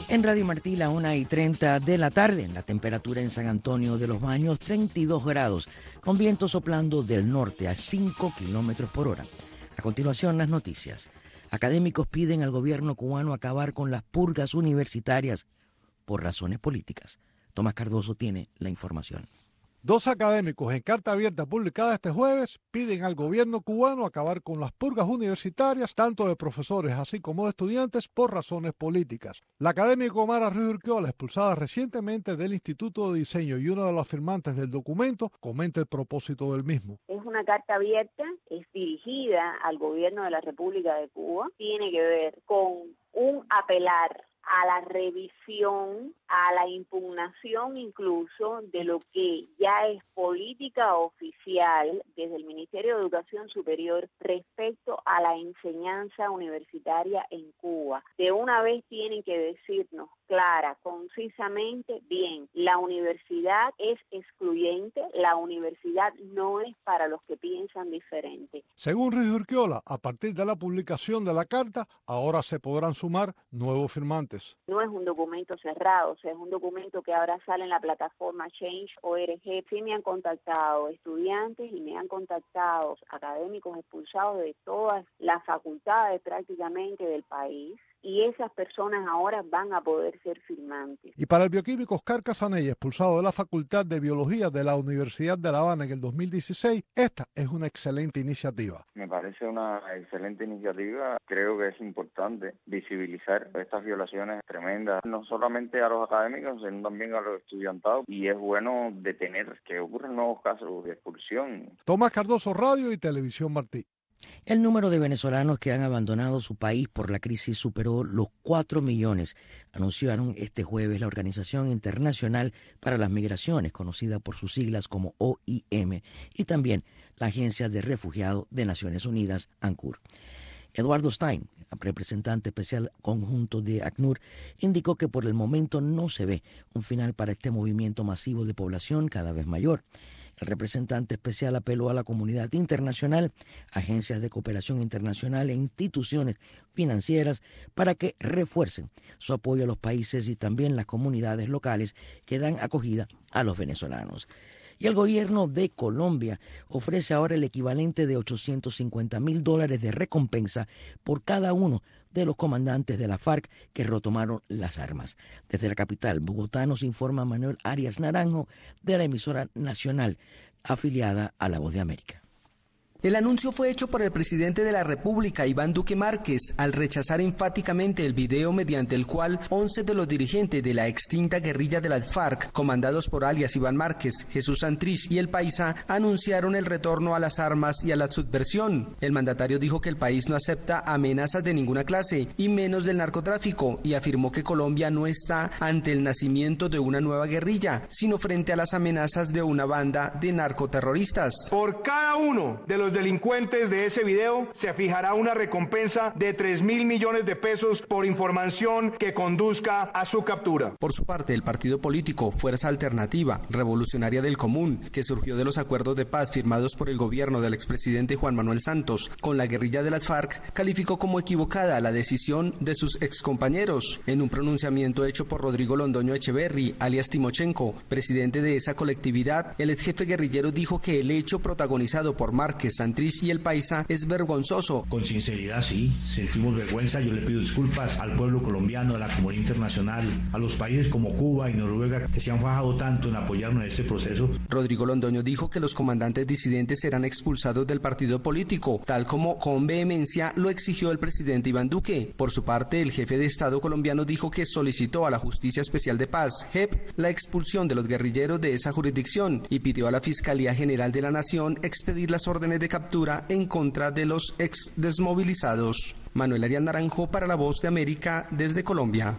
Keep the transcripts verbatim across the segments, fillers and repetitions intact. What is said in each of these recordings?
En Radio Martí, la una y treinta de la tarde, la temperatura en San Antonio de los Baños, treinta y dos grados, con viento soplando del norte a cinco kilómetros por hora. A continuación, las noticias. Académicos piden al gobierno cubano acabar con las purgas universitarias por razones políticas. Tomás Cardoso tiene la información. Dos académicos en carta abierta publicada este jueves piden al gobierno cubano acabar con las purgas universitarias, tanto de profesores así como de estudiantes, por razones políticas. La académica Mara Ruiz Urquiola, expulsada recientemente del Instituto de Diseño y uno de los firmantes del documento, comenta el propósito del mismo. Es una carta abierta, es dirigida al gobierno de la República de Cuba, tiene que ver con un apelar a la revisión, a la impugnación incluso de lo que ya es política oficial desde el Ministerio de Educación Superior respecto a la enseñanza universitaria en Cuba. De una vez tienen que decirnos clara, concisamente, bien, la universidad es excluyente, la universidad no es para los que piensan diferente. Según Ruiz Urquiola, a partir de la publicación de la carta, ahora se podrán sumar nuevos firmantes. No es un documento cerrado, o sea, es un documento que ahora sale en la plataforma Change punto org. Sí me han contactado estudiantes y me han contactado académicos expulsados de todas las facultades prácticamente del país. Y esas personas ahora van a poder ser firmantes. Y para el bioquímico Oscar Casanella, expulsado de la Facultad de Biología de la Universidad de La Habana en el dos mil dieciséis, esta es una excelente iniciativa. Me parece una excelente iniciativa. Creo que es importante visibilizar estas violaciones tremendas, no solamente a los académicos, sino también a los estudiantados. Y es bueno detener que ocurran nuevos casos de expulsión. Tomás Cardoso, Radio y Televisión Martí. El número de venezolanos que han abandonado su país por la crisis superó los cuatro millones, anunciaron este jueves la Organización Internacional para las Migraciones, conocida por sus siglas como O I M, y también la Agencia de Refugiados de Naciones Unidas, ANCUR. Eduardo Stein, representante especial conjunto de ACNUR, indicó que por el momento no se ve un final para este movimiento masivo de población cada vez mayor. El representante especial apeló a la comunidad internacional, agencias de cooperación internacional e instituciones financieras para que refuercen su apoyo a los países y también las comunidades locales que dan acogida a los venezolanos. Y el gobierno de Colombia ofrece ahora el equivalente de ochocientos cincuenta mil dólares de recompensa por cada uno de los comandantes de la FARC que retomaron las armas. Desde la capital, Bogotá, nos informa Manuel Arias Naranjo de la emisora nacional afiliada a La Voz de América. El anuncio fue hecho por el presidente de la República, Iván Duque Márquez, al rechazar enfáticamente el video mediante el cual once de los dirigentes de la extinta guerrilla de las FARC, comandados por alias Iván Márquez, Jesús Santrich y El Paisa, anunciaron el retorno a las armas y a la subversión. El mandatario dijo que el país no acepta amenazas de ninguna clase, y menos del narcotráfico, y afirmó que Colombia no está ante el nacimiento de una nueva guerrilla, sino frente a las amenazas de una banda de narcoterroristas. Por cada uno de los delincuentes de ese video se fijará una recompensa de tres mil millones de pesos por información que conduzca a su captura. Por su parte, el partido político Fuerza Alternativa Revolucionaria del Común, que surgió de los acuerdos de paz firmados por el gobierno del expresidente Juan Manuel Santos con la guerrilla de las FARC, calificó como equivocada la decisión de sus excompañeros. En un pronunciamiento hecho por Rodrigo Londoño Echeverry, alias Timochenko, presidente de esa colectividad, el ex jefe guerrillero dijo que el hecho protagonizado por Márquez, Santrich y El Paisa es vergonzoso. Con sinceridad, sí, sentimos vergüenza. Yo le pido disculpas al pueblo colombiano, a la comunidad internacional, a los países como Cuba y Noruega que se han fajado tanto en apoyarnos en este proceso. Rodrigo Londoño dijo que los comandantes disidentes serán expulsados del partido político, tal como con vehemencia lo exigió el presidente Iván Duque. Por su parte, el jefe de Estado colombiano dijo que solicitó a la Justicia Especial de Paz, J E P, la expulsión de los guerrilleros de esa jurisdicción y pidió a la Fiscalía General de la Nación expedir las órdenes de captura en contra de los ex desmovilizados. Manuel Arias Naranjo para La Voz de América desde Colombia.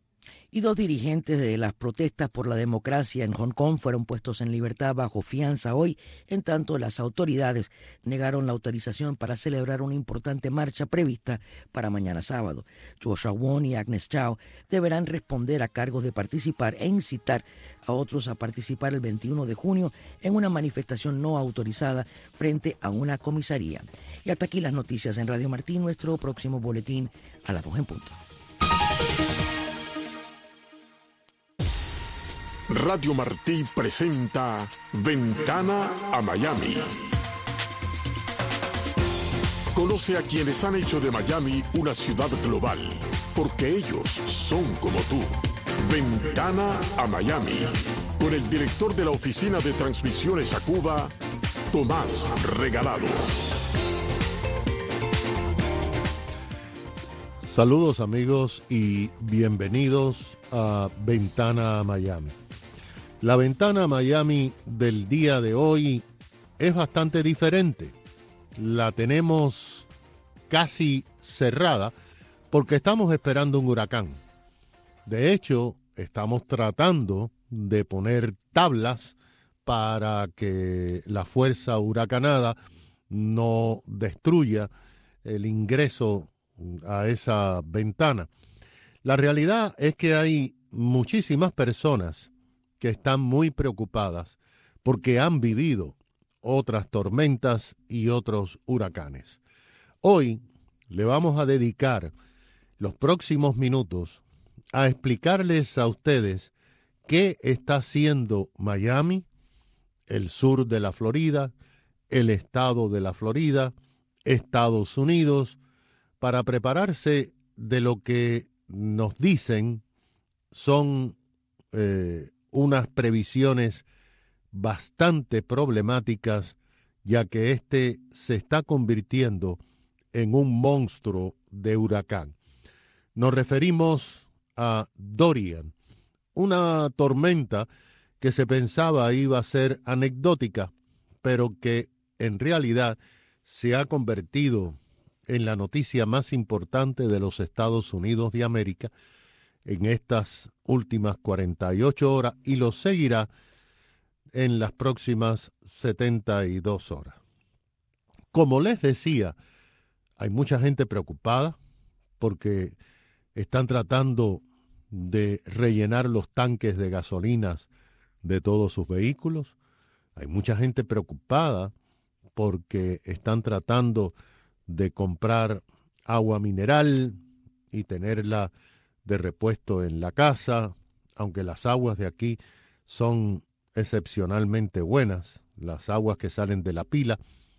Y dos dirigentes de las protestas por la democracia en Hong Kong fueron puestos en libertad bajo fianza hoy, en tanto las autoridades negaron la autorización para celebrar una importante marcha prevista para mañana sábado. Joshua Wong y Agnes Chow deberán responder a cargos de participar e incitar a otros a participar el veintiuno de junio en una manifestación no autorizada frente a una comisaría. Y hasta aquí las noticias en Radio Martí, nuestro próximo boletín a las dos en punto. Radio Martí presenta Ventana a Miami. Conoce a quienes han hecho de Miami una ciudad global, porque ellos son como tú. Ventana a Miami, con el director de la Oficina de Transmisiones a Cuba, Tomás Regalado. Saludos amigos y bienvenidos a Ventana a Miami. La Ventana a Miami del día de hoy es bastante diferente. La tenemos casi cerrada porque estamos esperando un huracán. De hecho, estamos tratando de poner tablas para que la fuerza huracanada no destruya el ingreso a esa ventana. La realidad es que hay muchísimas personas que están muy preocupadas porque han vivido otras tormentas y otros huracanes. Hoy le vamos a dedicar los próximos minutos a explicarles a ustedes qué está haciendo Miami, el sur de la Florida, el estado de la Florida, Estados Unidos, para prepararse de lo que nos dicen son eh, unas previsiones bastante problemáticas, ya que este se está convirtiendo en un monstruo de huracán. Nos referimos a Dorian, una tormenta que se pensaba iba a ser anecdótica, pero que en realidad se ha convertido en la noticia más importante de los Estados Unidos de América en estas últimas cuarenta y ocho horas y lo seguirá en las próximas setenta y dos horas. Como les decía, hay mucha gente preocupada porque están tratando de rellenar los tanques de gasolinas de todos sus vehículos. Hay mucha gente preocupada porque están tratando de comprar agua mineral y tenerla de repuesto en la casa, aunque las aguas de aquí son excepcionalmente buenas, las aguas que salen de la pila.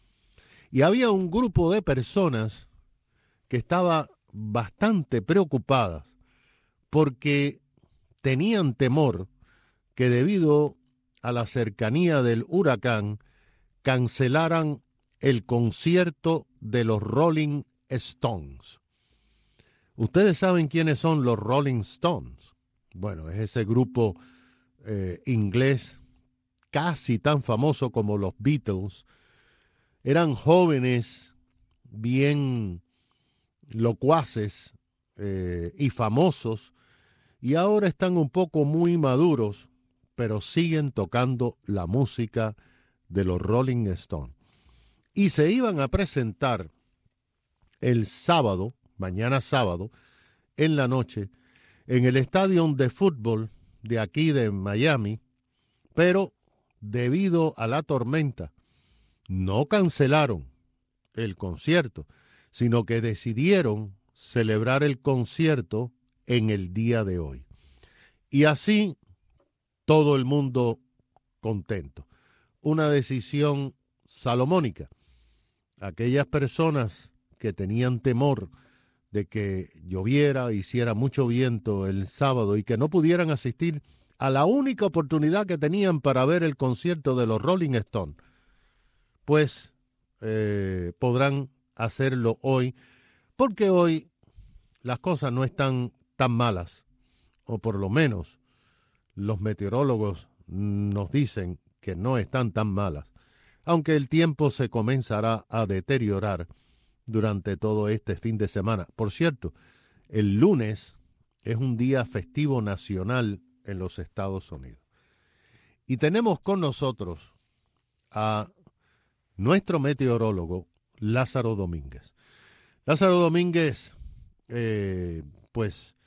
Y había un grupo de personas que estaba bastante preocupadas porque tenían temor que debido a la cercanía del huracán cancelaran el concierto de los Rolling Stones. ¿Ustedes saben quiénes son los Rolling Stones? Bueno, es ese grupo eh, inglés casi tan famoso como los Beatles. Eran jóvenes bien locuaces eh, y famosos, y ahora están un poco muy maduros, pero siguen tocando la música de los Rolling Stones. Y se iban a presentar el sábado, mañana sábado, en la noche, en el estadio de fútbol de aquí de Miami, pero debido a la tormenta, no cancelaron el concierto, sino que decidieron celebrar el concierto en el día de hoy. Y así, todo el mundo contento. Una decisión salomónica. Aquellas personas que tenían temor de que lloviera, hiciera mucho viento el sábado y que no pudieran asistir a la única oportunidad que tenían para ver el concierto de los Rolling Stones, pues eh, podrán hacerlo hoy, porque hoy las cosas no están tan malas, o por lo menos los meteorólogos nos dicen que no están tan malas, aunque el tiempo se comenzará a deteriorar durante todo este fin de semana. Por cierto, el lunes es un día festivo nacional en los Estados Unidos. Y tenemos con nosotros a nuestro meteorólogo Lázaro Domínguez. Lázaro Domínguez, eh, pues,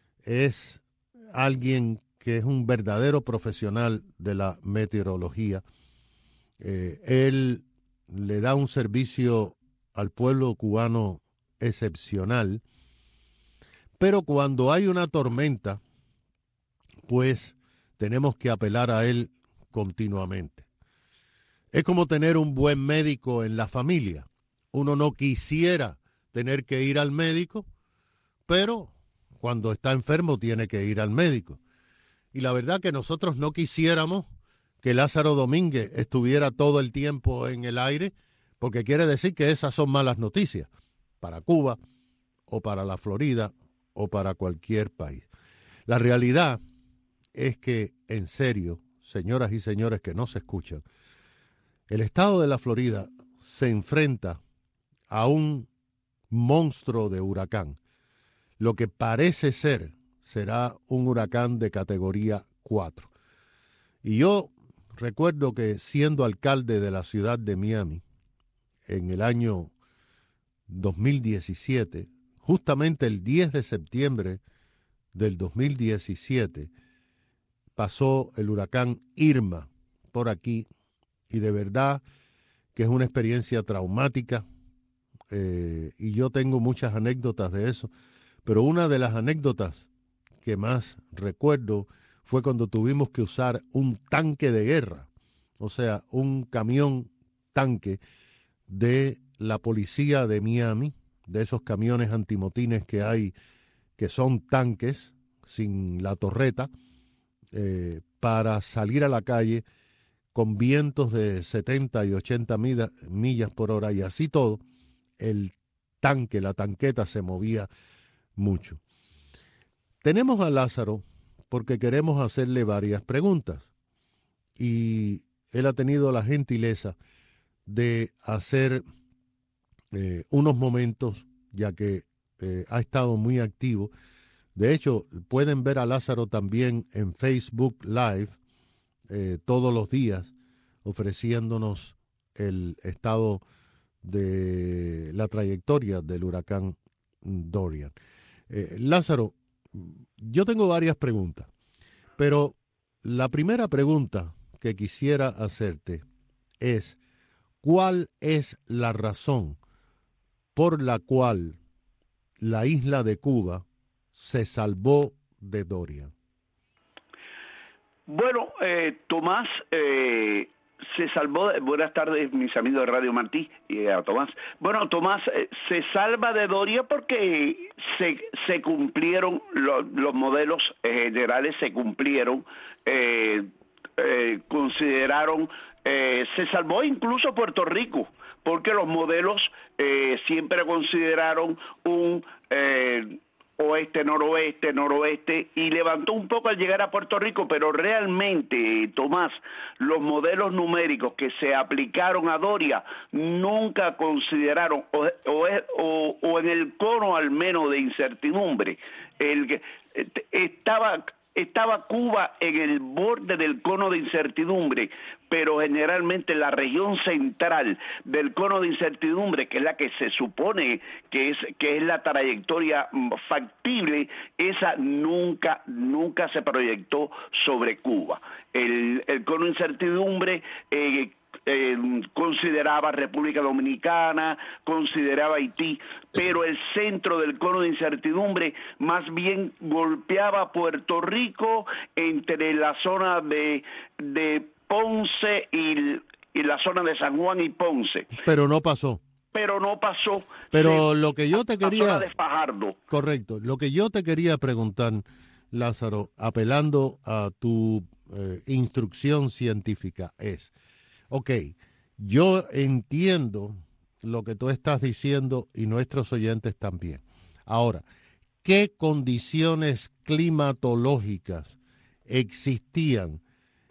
es alguien que es un verdadero profesional de la meteorología. Eh, él le da un servicio al pueblo cubano excepcional, pero cuando hay una tormenta, pues tenemos que apelar a él continuamente. Es como tener un buen médico en la familia. Uno no quisiera tener que ir al médico, pero cuando está enfermo tiene que ir al médico. Y la verdad que nosotros no quisiéramos que Lázaro Domínguez estuviera todo el tiempo en el aire, porque quiere decir que esas son malas noticias para Cuba o para la Florida o para cualquier país. La realidad es que, en serio, señoras y señores que no se escuchan, el estado de la Florida se enfrenta a un monstruo de huracán. Lo que parece ser será un huracán de categoría cuatro. Y yo recuerdo que siendo alcalde de la ciudad de Miami en el año dos mil diecisiete, justamente el diez de septiembre del dos mil diecisiete, pasó el huracán Irma por aquí, y de verdad que es una experiencia traumática, eh, y yo tengo muchas anécdotas de eso, pero una de las anécdotas que más recuerdo fue cuando tuvimos que usar un tanque de guerra, o sea, un camión tanque de la policía de Miami, de esos camiones antimotines que hay, que son tanques sin la torreta, eh, para salir a la calle con vientos de setenta y ochenta millas por hora, y así todo, el tanque, la tanqueta se movía mucho. Tenemos a Lázaro porque queremos hacerle varias preguntas, y él ha tenido la gentileza de hacer eh, unos momentos, ya que eh, ha estado muy activo. De hecho, pueden ver a Lázaro también en Facebook Live eh, todos los días, ofreciéndonos el estado de la trayectoria del huracán Dorian. Eh, Lázaro, yo tengo varias preguntas, pero la primera pregunta que quisiera hacerte es, ¿cuál es la razón por la cual la isla de Cuba se salvó de Dorian? Bueno, eh, Tomás, eh, se salvó, de, buenas tardes mis amigos de Radio Martí y a Tomás. Bueno, Tomás, eh, se salva de Dorian porque se, se cumplieron lo, los modelos generales, se cumplieron, eh, eh, consideraron, eh, se salvó incluso Puerto Rico, porque los modelos eh, siempre consideraron un eh, oeste, noroeste, noroeste, y levantó un poco al llegar a Puerto Rico, pero realmente, Tomás, los modelos numéricos que se aplicaron a Dorian nunca consideraron, o, o, o, o en el cono al menos de incertidumbre, el que estaba... Estaba Cuba en el borde del cono de incertidumbre, pero generalmente la región central del cono de incertidumbre, que es la que se supone que es que es la trayectoria factible, esa nunca nunca se proyectó sobre Cuba. El, el cono de incertidumbre eh, Eh, consideraba República Dominicana, consideraba Haití, pero el centro del cono de incertidumbre más bien golpeaba Puerto Rico entre la zona de, de Ponce y, y la zona de San Juan y Ponce. Pero no pasó. Pero no pasó. Pero lo que yo te quería... La zona de Fajardo. Correcto. Lo que yo te quería preguntar, Lázaro, apelando a tu eh, instrucción científica, es... Ok, yo entiendo lo que tú estás diciendo y nuestros oyentes también. Ahora, ¿qué condiciones climatológicas existían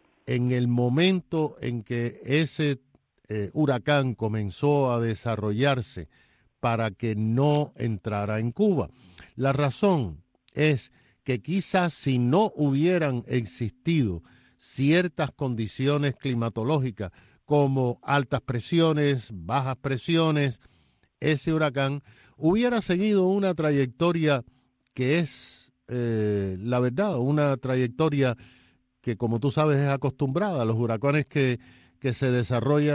en el momento en que ese eh, huracán comenzó a desarrollarse para que no entrara en Cuba? La razón es que quizás si no hubieran existido ciertas condiciones climatológicas como altas presiones, bajas presiones, ese huracán hubiera seguido una trayectoria que es, eh, la verdad, una trayectoria que, como tú sabes, es acostumbrada a los huracanes que, que se desarrollan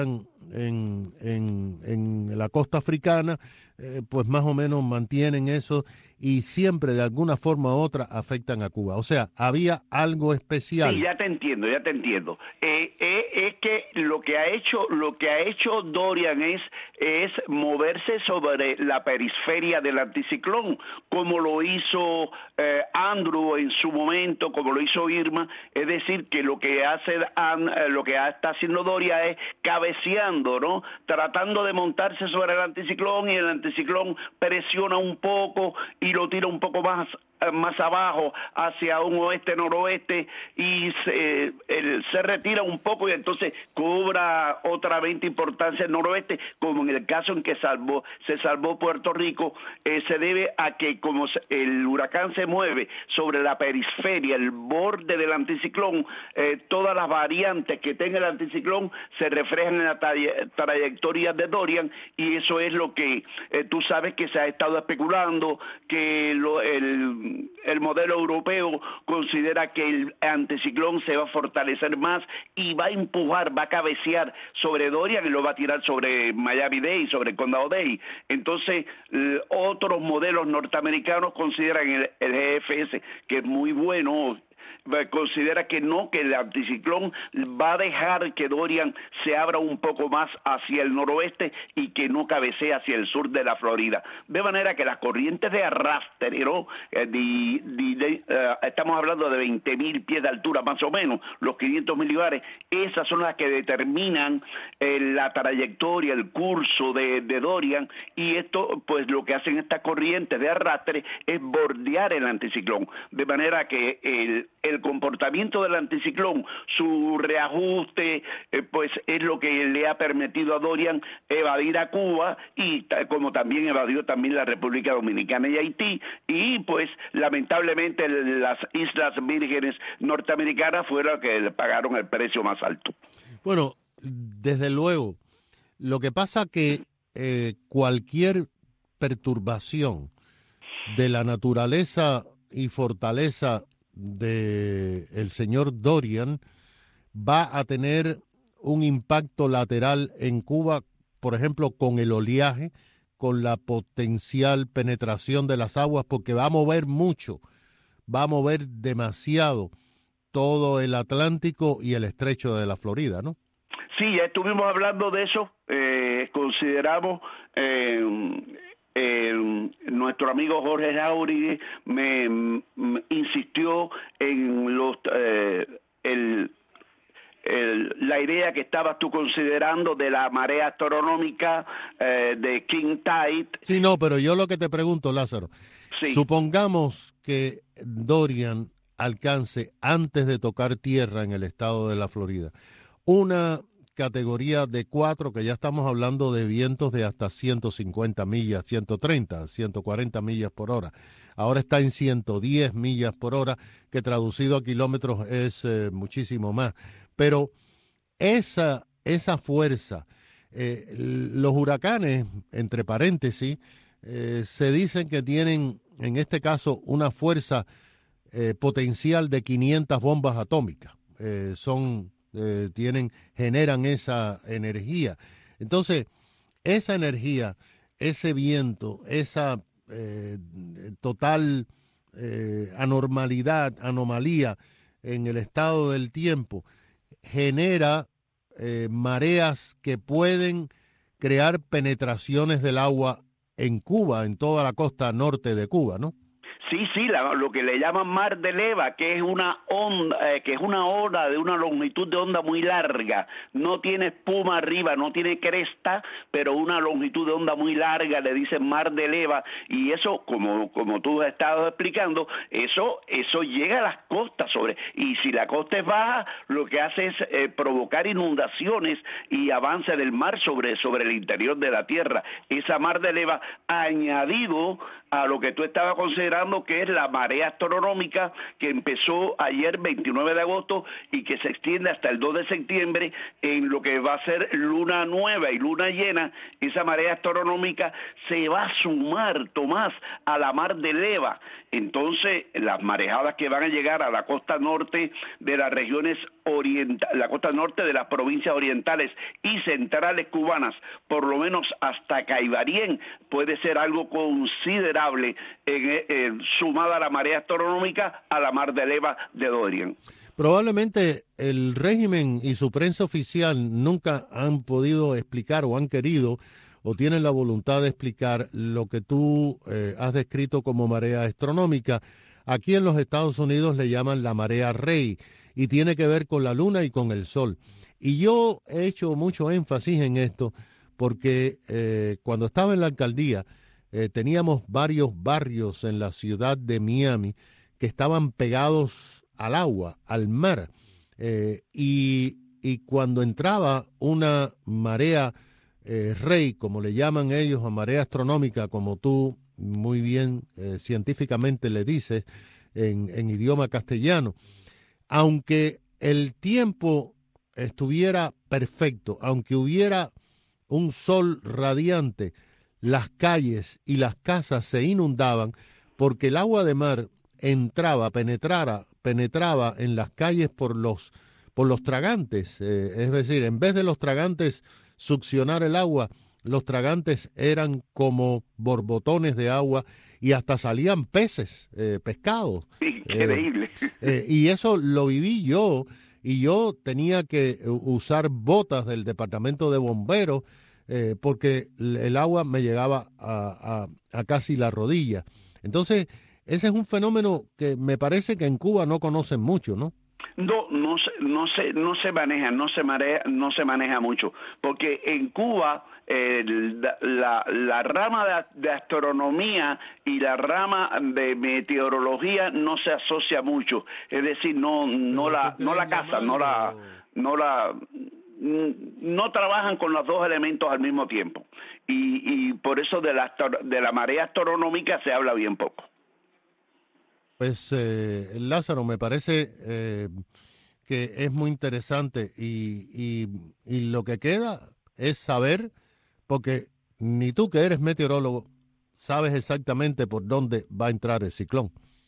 en, en, en la costa africana, eh, pues más o menos mantienen eso y siempre de alguna forma u otra afectan a Cuba. O sea, había algo especial. Sí, ya te entiendo, ya te entiendo. Eh, eh, es que lo que ha hecho, lo que ha hecho Dorian es, es moverse sobre la periferia del anticiclón, como lo hizo eh, Andrew en su momento, como lo hizo Irma. Es decir, que lo que hace, lo que está haciendo Dorian es cabeceando, ¿no? Tratando de montarse sobre el anticiclón, y el anticiclón presiona un poco y lo tira un poco más más abajo hacia un oeste-noroeste y se, el, se retira un poco y entonces cobra otra vez importancia el noroeste, como en el caso en que salvó, se salvó Puerto Rico. Eh, se debe a que como el huracán se mueve sobre la periferia, el borde del anticiclón, eh, todas las variantes que tenga el anticiclón se reflejan en la trayectoria de Dorian, y eso es lo que eh, tú sabes que se ha estado especulando, que lo, el el modelo europeo considera que el anticiclón se va a fortalecer más y va a empujar, va a cabecear sobre Dorian y lo va a tirar sobre Miami-Dade, sobre el condado Dade. Entonces, eh, otros modelos norteamericanos consideran el, el G F S, que es muy bueno, considera que no, que el anticiclón va a dejar que Dorian se abra un poco más hacia el noroeste y que no cabecee hacia el sur de la Florida. De manera que las corrientes de arrastre, ¿no? Eh, de, de, de, uh, estamos hablando de veinte mil pies de altura más o menos, los quinientos milibares, esas son las que determinan eh, la trayectoria, el curso de, de Dorian, y esto, pues lo que hacen estas corrientes de arrastre es bordear el anticiclón, de manera que el el comportamiento del anticiclón, su reajuste, eh, pues es lo que le ha permitido a Dorian evadir a Cuba, y como también evadió también la República Dominicana y Haití, y pues lamentablemente las Islas Vírgenes norteamericanas fueron las que le pagaron el precio más alto. Bueno, desde luego, lo que pasa que eh, cualquier perturbación de la naturaleza y fortaleza de el señor Dorian va a tener un impacto lateral en Cuba, por ejemplo, con el oleaje, con la potencial penetración de las aguas, porque va a mover mucho, va a mover demasiado todo el Atlántico y el estrecho de la Florida, ¿no? Sí, ya estuvimos hablando de eso, eh, consideramos... Eh, Eh, nuestro amigo Jorge Jauregui me, me insistió en los eh, el, el, la idea que estabas tú considerando de la marea astronómica eh, de King Tide. Sí, no, pero yo lo que te pregunto, Lázaro, sí. Supongamos que Dorian alcance, antes de tocar tierra en el estado de la Florida, una categoría de cuatro, que ya estamos hablando de vientos de hasta ciento cincuenta millas, ciento treinta, ciento cuarenta millas por hora. Ahora está en ciento diez millas por hora, que traducido a kilómetros es eh, muchísimo más. Pero esa, esa fuerza, eh, los huracanes, entre paréntesis, eh, se dicen que tienen, en este caso, una fuerza eh, potencial de quinientas bombas atómicas. Eh, son... Eh, tienen, generan esa energía. Entonces, esa energía, ese viento, esa eh, total eh, anormalidad, anomalía en el estado del tiempo, genera eh, mareas que pueden crear penetraciones del agua en Cuba, en toda la costa norte de Cuba, ¿no? Sí, sí, la, lo que le llaman mar de leva, que es una onda, eh, que es una ola de una longitud de onda muy larga, no tiene espuma arriba, no tiene cresta, pero una longitud de onda muy larga, le dicen mar de leva, y eso, como como tú has estado explicando, eso eso llega a las costas, sobre y si la costa es baja, lo que hace es eh, provocar inundaciones y avance del mar sobre sobre el interior de la tierra. Esa mar de leva, añadido a lo que tú estabas considerando, lo que es la marea astronómica que empezó ayer veintinueve de agosto y que se extiende hasta el dos de septiembre en lo que va a ser luna nueva y luna llena. Esa marea astronómica se va a sumar, Tomás, a la mar de leva. Entonces, las marejadas que van a llegar a la costa norte de las regiones orientales, la costa norte de las provincias orientales y centrales cubanas, por lo menos hasta Caibarien, puede ser algo considerable en, en, sumada a la marea astronómica a la mar de leva de Dorian. Probablemente el régimen y su prensa oficial nunca han podido explicar o han querido o tienen la voluntad de explicar lo que tú eh, has descrito como marea astronómica. Aquí en los Estados Unidos le llaman la marea rey y tiene que ver con la luna y con el sol. Y yo he hecho mucho énfasis en esto porque eh, cuando estaba en la alcaldía eh, teníamos varios barrios en la ciudad de Miami que estaban pegados al agua, al mar, eh, y, y cuando entraba una marea eh, rey, como le llaman ellos, a marea astronómica, como tú muy bien eh, científicamente le dices en, en idioma castellano, aunque el tiempo estuviera perfecto, aunque hubiera un sol radiante, las calles y las casas se inundaban porque el agua de mar entraba, penetrara, penetraba en las calles por los, por los tragantes. Eh, es decir, en vez de los tragantes succionar el agua, los tragantes eran como borbotones de agua y hasta salían peces, eh, pescados. Increíble. Eh, eh, y eso lo viví yo, y yo tenía que usar botas del departamento de bomberos eh, porque el agua me llegaba a, a, a casi la rodilla. Entonces, ese es un fenómeno que me parece que en Cuba no conocen mucho, ¿no? No, no se, no se, no se maneja, no se marea, no se maneja mucho, porque en Cuba eh, la, la rama de, de astronomía y la rama de meteorología no se asocia mucho, es decir, no, no la, no la cazan, no la, no la, no trabajan con los dos elementos al mismo tiempo, y, y por eso de la, de la marea astronómica se habla bien poco. Pues eh, Lázaro, me parece eh, que es muy interesante y, y, y lo que queda es saber, porque ni tú que eres meteorólogo sabes exactamente por dónde va a entrar el ciclón.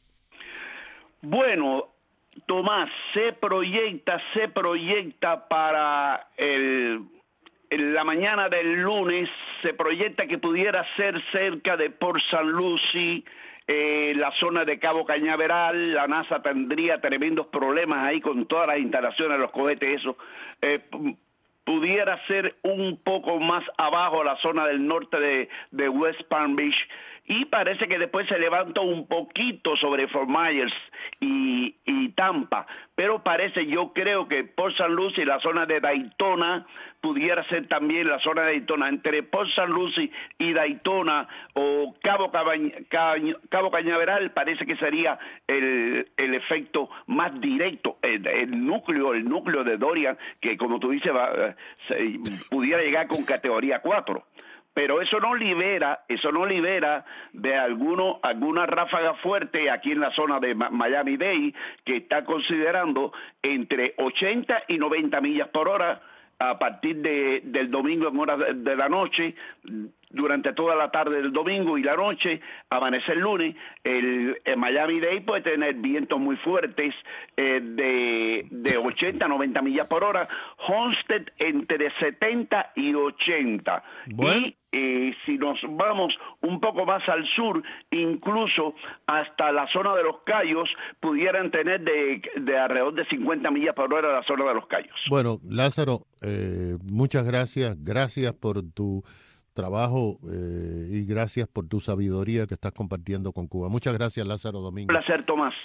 Bueno, Tomás, se proyecta, se proyecta para el, en la mañana del lunes, se proyecta que pudiera ser cerca de Port Saint Lucie, Eh, la zona de Cabo Cañaveral. La NASA tendría tremendos problemas ahí con todas las instalaciones, los cohetes, eso. Eh, pudiera ser un poco más abajo la zona del norte de, de West Palm Beach, y parece que después se levanta un poquito sobre Fort Myers y, y Tampa, pero parece, yo creo que Port Saint Lucie y la zona de Daytona pudiera ser también la zona de Daytona, entre Port Saint Lucie y Daytona o Cabo, Cabañ, Cañ, Cabo Cañaveral, parece que sería el, el efecto más directo, el, el núcleo, el núcleo de Dorian, que como tú dices, va, se, pudiera llegar con categoría cuatro. Pero eso no libera, eso no libera de alguno, alguna ráfaga fuerte aquí en la zona de Miami-Dade, que está considerando entre ochenta y noventa millas por hora a partir de, del domingo en horas de, de la noche, durante toda la tarde del domingo y la noche, amanecer lunes. El, el Miami-Dade puede tener vientos muy fuertes eh, de, de ochenta a noventa millas por hora, Homestead entre setenta y ochenta. Bueno. Y eh, si nos vamos un poco más al sur, incluso hasta la zona de los Cayos, pudieran tener de, de alrededor de cincuenta millas por hora la zona de los Cayos. Bueno, Lázaro, eh, muchas gracias. Gracias por tu trabajo eh, y gracias por tu sabiduría que estás compartiendo con Cuba. Muchas gracias, Lázaro Domínguez. Un placer, Tomás.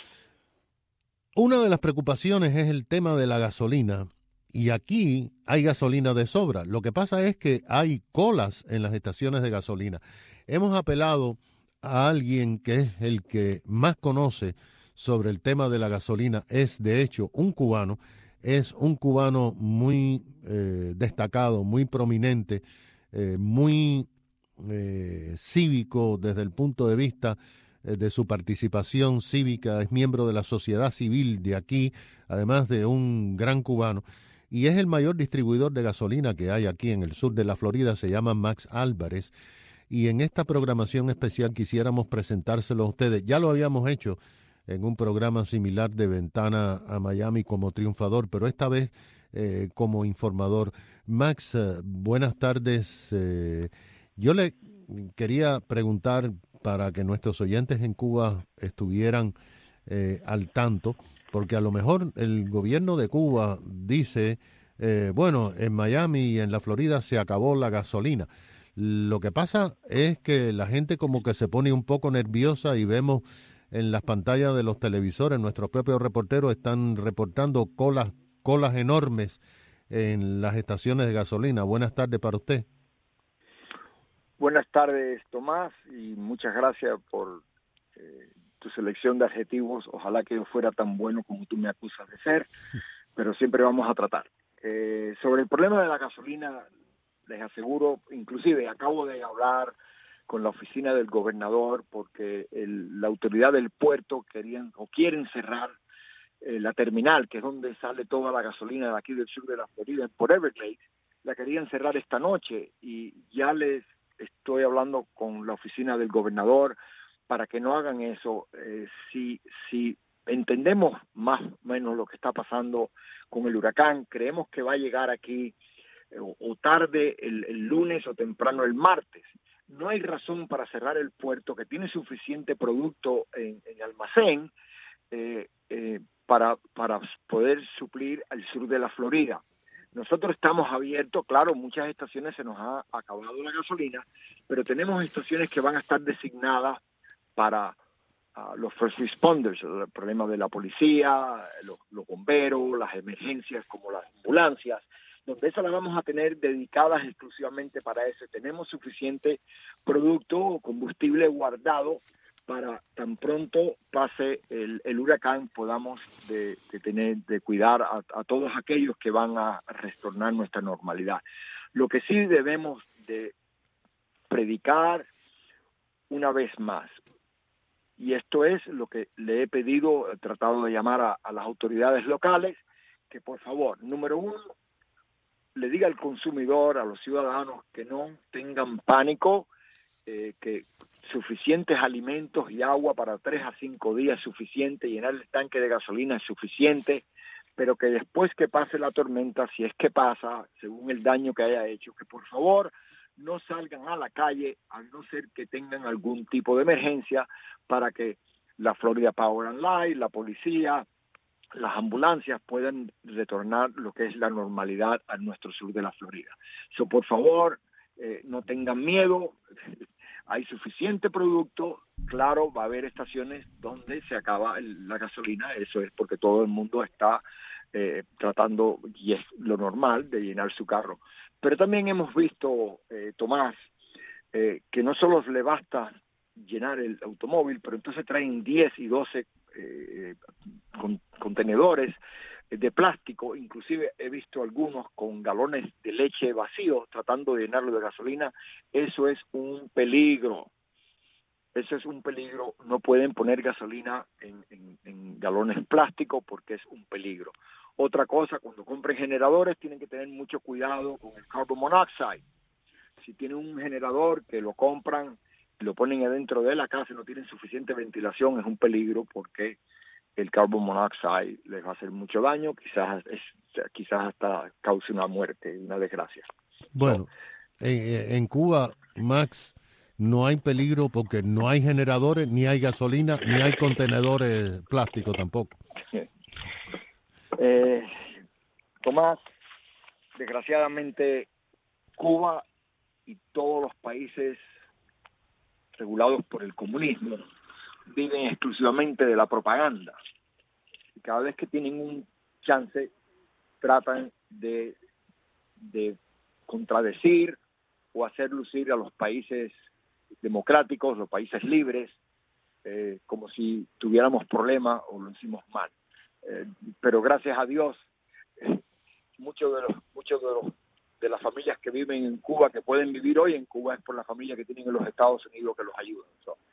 Una de las preocupaciones es el tema de la gasolina, y aquí hay gasolina de sobra. Lo que pasa es que hay colas en las estaciones de gasolina. Hemos apelado a alguien que es el que más conoce sobre el tema de la gasolina. Es, de hecho, un cubano. Es un cubano muy eh, destacado, muy prominente, Eh, muy eh, cívico desde el punto de vista eh, de su participación cívica, es miembro de la sociedad civil de aquí, además de un gran cubano, y es el mayor distribuidor de gasolina que hay aquí en el sur de la Florida, se llama Max Álvarez, y en esta programación especial quisiéramos presentárselo a ustedes. Ya lo habíamos hecho en un programa similar de Ventana a Miami como triunfador, pero esta vez eh, como informador. Max, eh, buenas tardes. Eh, yo le quería preguntar, para que nuestros oyentes en Cuba estuvieran eh, al tanto, porque a lo mejor el gobierno de Cuba dice, eh, bueno, en Miami y en la Florida se acabó la gasolina. Lo que pasa es que la gente como que se pone un poco nerviosa y vemos en las pantallas de los televisores, nuestros propios reporteros están reportando colas, colas enormes en las estaciones de gasolina. Buenas tardes para usted. Buenas tardes, Tomás, y muchas gracias por eh, tu selección de adjetivos. Ojalá que yo fuera tan bueno como tú me acusas de ser, pero siempre vamos a tratar. Eh, sobre el problema de la gasolina, les aseguro, inclusive acabo de hablar con la oficina del gobernador porque el, la autoridad del puerto querían o quieren cerrar eh, la terminal, que es donde sale toda la gasolina de aquí del sur de la Florida, por Everglades. La querían cerrar esta noche y ya les estoy hablando con la oficina del gobernador para que no hagan eso. Eh, si, si entendemos más o menos lo que está pasando con el huracán, creemos que va a llegar aquí eh, o tarde el, el lunes o temprano el martes. No hay razón para cerrar el puerto, que tiene suficiente producto en, en almacén eh, eh, para, para poder suplir al sur de la Florida. Nosotros estamos abiertos, claro, muchas estaciones se nos ha acabado la gasolina, pero tenemos estaciones que van a estar designadas para uh, los first responders, el problema de la policía, los, los bomberos, las emergencias como las ambulancias, donde esas las vamos a tener dedicadas exclusivamente para eso. Tenemos suficiente producto o combustible guardado para tan pronto pase el, el huracán podamos de, de tener de cuidar a, a todos aquellos que van a retornar nuestra normalidad. Lo que sí debemos de predicar una vez más, y esto es lo que le he pedido, he tratado de llamar a, a las autoridades locales, que por favor, número uno, le diga al consumidor, a los ciudadanos, que no tengan pánico, eh, que suficientes alimentos y agua para tres a cinco días es suficiente, llenar el tanque de gasolina es suficiente, pero que después que pase la tormenta, si es que pasa, según el daño que haya hecho, que por favor no salgan a la calle, a no ser que tengan algún tipo de emergencia, para que la Florida Power and Light, la policía, las ambulancias puedan retornar lo que es la normalidad a nuestro sur de la Florida. So, por favor, eh, no tengan miedo, hay suficiente producto, claro, va a haber estaciones donde se acaba el, la gasolina, eso es porque todo el mundo está eh, tratando, y es lo normal, de llenar su carro. Pero también hemos visto, eh, Tomás, eh, que no solo le basta llenar el automóvil, pero entonces traen diez y doce eh, con, contenedores de plástico, inclusive he visto algunos con galones de leche vacíos tratando de llenarlo de gasolina. Eso es un peligro, eso es un peligro, no pueden poner gasolina en, en, en galones plásticos porque es un peligro. Otra cosa, cuando compren generadores tienen que tener mucho cuidado con el carbon monoxide. Si tienen un generador que lo compran, lo ponen adentro de la casa y no tienen suficiente ventilación, es un peligro porque el carbon monoxide les va a hacer mucho daño, quizás es, quizás hasta cause una muerte, una desgracia. Bueno, so, en, en Cuba, Max, no hay peligro porque no hay generadores, ni hay gasolina, ni hay contenedores plásticos tampoco. Eh, Tomás, desgraciadamente Cuba y todos los países regulados por el comunismo viven exclusivamente de la propaganda. Y cada vez que tienen un chance, tratan de, de contradecir o hacer lucir a los países democráticos, los países libres, eh, como si tuviéramos problemas o lo hicimos mal. Eh, pero gracias a Dios, eh, muchos de los, muchos de los de las familias que viven en Cuba, que pueden vivir hoy en Cuba, es por la familia que tienen en los Estados Unidos que los ayudan. So,